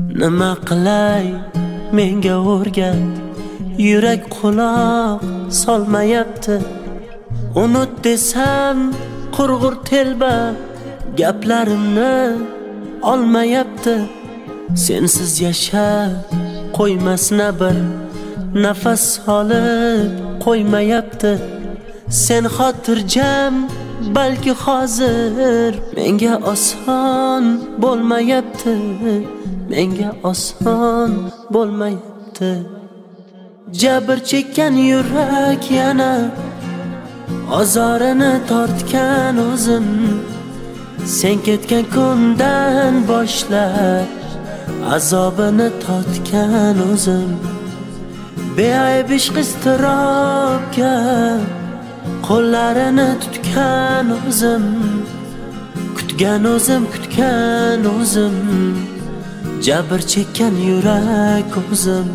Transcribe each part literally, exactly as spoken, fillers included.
Nima qilay menga o'rgat, yurak quloq solmayapti. Unut desam qurg'ur telba gaplarimni olmayapti. Sensiz yashab qo'ymasna bir nafas olib qo'ymayapti. Sen xotirjam balki hozir menga oson bo'lmayapti, menga oson bo'lmayapti. Jabr chekkan yurak yana azorini tortgan o'zim. Sen ketgan kundan boshlab azobini tortgan o'zim. Beayb ishq iztirobga qo'llarini tutgan o'zim. Kutgan o'zim, kutgan o'zim. Jabr chekkan yurak o'zim.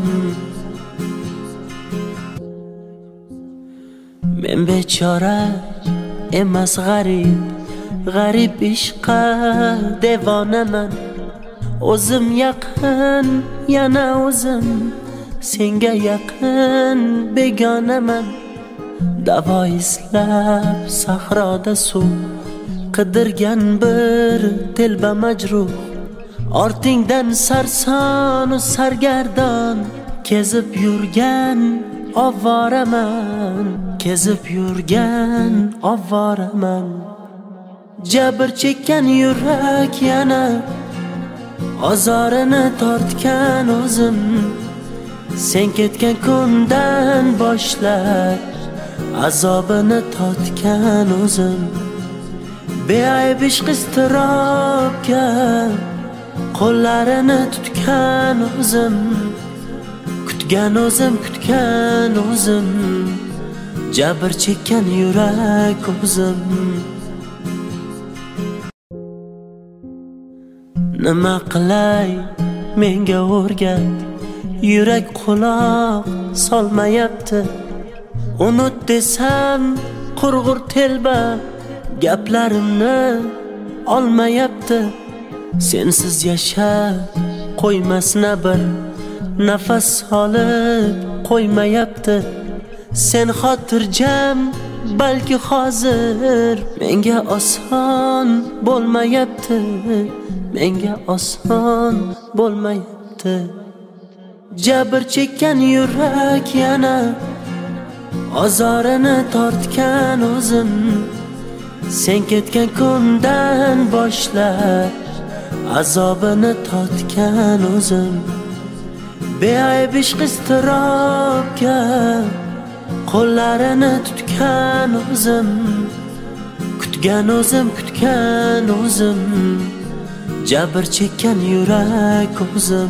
Men bechora emas g'arib, g'arib ishqa devonaman. O'zim yaqin, yana o'zim senga yaqin begonaman. Davo izlab sahroda suv qidirgan bir telba majruh. Ortingdan sarson u sargardon kezib yurgan ovoraman, kezib yurgan ovoraman. Jabr chekkan yurak yana azorini tortgan o'zim. Sen ketgan kundan boshlab azobini tortgan o'zim. Beayb ishq iztirobga qo'llarini tutgan o'zim. Kutgan o'zim, kutgan o'zim. Jabr chekkan yurak o'zim. Nima qilay menga o'rgat, yurak quloq solmayapti. Unut desam qurg'ur telba gaplarimni olmayapti. Sensiz yashab qo'ymasna bir nafas olib qo'ymayapti. Sen xotirjam balki hozir menga oson bo'lmayapti, menga oson bo'lmayapti. Jabr chekkan yurak yana azorini tortgan o'zim. Sen ketgan kundan boshlab azobini tortgan o'zim. Beayb ishq iztirobga qo'llarini tutgan o'zim. Kutgan o'zim, kutgan o'zim. Jabr chekkan yurak o'zim.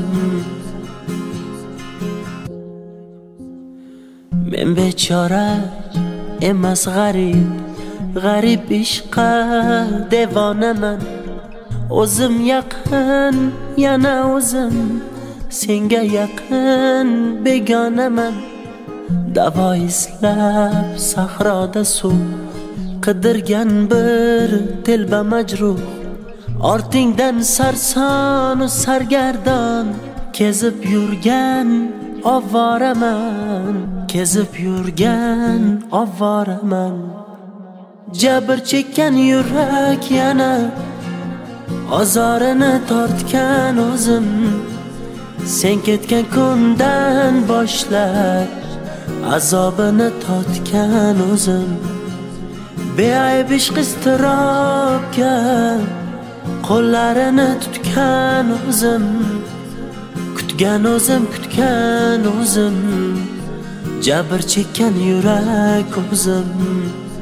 Men bechora emas g'arib, g'arib ishqa devonaman. O'zim yaqin, yana o'zim senga yaqin begonaman. Davo izlab sahroda suv qidirgan bir telba majruh. Ortingdan sarson u sargardon kezib yurgan ovoraman, kezib yurgan ovoraman. Jabr chekkan yurak yana azorini tortgan o'zim. Sen ketgan kundan boshlab azobini tortgan o'zim. Beayb ishq iztirobga qo'llarini tutgan o'zim. Kutgan o'zim, kutgan o'zim. Jabr chekkan yurak o'zim.